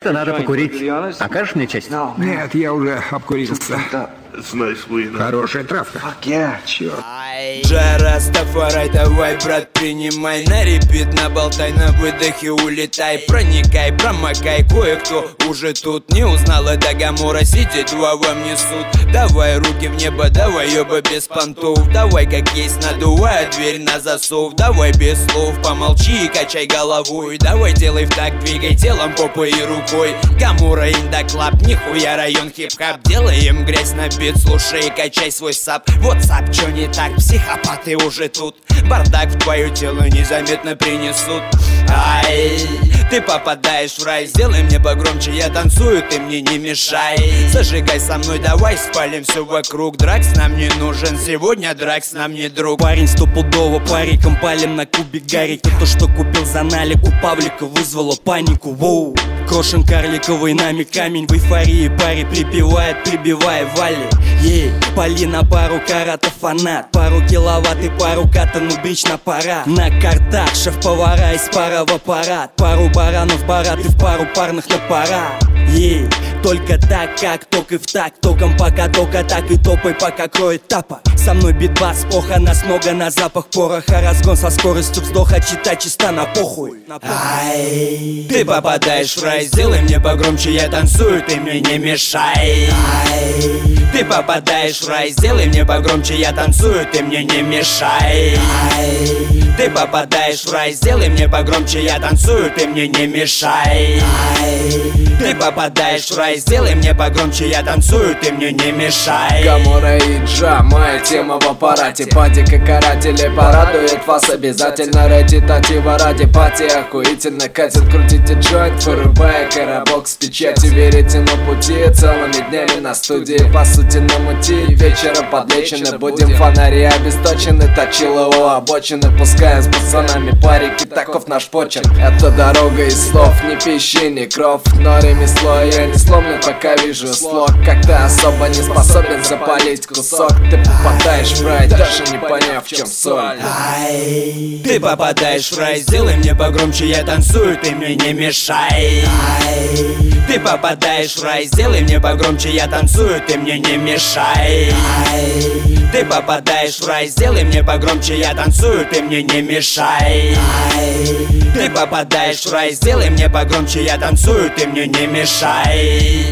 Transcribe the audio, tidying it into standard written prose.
То надо покурить. Окажешь мне честь? Нет, я уже обкурился. Хорошая травка. Черт. Джара, Стафарай, давай, брат, принимай на репит, наболтай, на выдохе улетай. Проникай, промокай, кое-кто уже тут не узнал, это Гамора, сидит, два вам несут. Давай руки в небо, давай, ёба, без понтов. Давай, как есть, надувай дверь на засов. Давай без слов, помолчи и качай головой. Давай, делай в так, двигай телом, попой и рукой. Гамора, индаклаб, нихуя район хип-хап. Делаем грязь на бит, слушай и качай свой сап. Вот сап, чё не так, психопаты уже тут. Бардак в твое тело незаметно принесут. Ай, ты попадаешь в рай. Сделай мне погромче, я танцую, ты мне не мешай. Зажигай со мной, давай спалим все вокруг. Дракс нам не нужен, сегодня дракс нам не друг. Парень стопудово, париком палим на кубик Гарри. То, что купил за налик у Павлика, вызвало панику. Воу. Крошен карликовый, нами камень в эйфории. Парень припевает, прибивая вали. Ей, пали на пару каратов фанат. Пару киловатт и пару катану брич на пора. На картах шеф-повара из пара в аппарат. Пару баранов барат и в пару парных на пора. Ей, только так, как ток и в так. Током пока только так и топай, пока кроет тапа. Со мной битбас, поха, нас много на запах пороха. Разгон со скоростью вздоха, чита чисто на похуй. Ай, ты попадаешь в рай. Сделай мне погромче, я танцую, ты мне не мешай. Ай, ты попадаешь в рай. Сделай мне погромче, я танцую, ты мне не мешай. Ай, ты попадаешь в рай. Сделай мне погромче, я танцую, ты мне не мешай. Ай, ты попадаешь в рай. Сделай мне погромче, я танцую, ты мне не мешай. Гамора и Джа, моя тема в аппарате. Пати как каратели, порадует вас обязательно. Ретитатива ради пати, охуительно катит. Крутите джойнт, вырубая коробок с печати. Верите на пути, целыми днями на студии. По сути на мути, вечера подлечены. Будем фонари обесточены, точила у обочины. Пускаем с пацанами парики, таков наш почерк. Это дорога из слов, не пищи, не кров. Но ремесло я не сломлю, пока вижу слог. Как-то особо не способен запалить кусок. Ты попадаешь в рай, даже не поняв, в чем соль. Ай, ты попадаешь в рай. Сделай мне погромче, я танцую, ты мне не мешай. Ай, ты попадаешь в рай. Сделай мне погромче, я танцую, ты мне не мешай. Ай, ты попадаешь в рай. Сделай мне погромче, я танцую, ты мне не мешай. Ай, ты попадаешь в рай. Сделай мне погромче, я танцую, ты мне не мешай.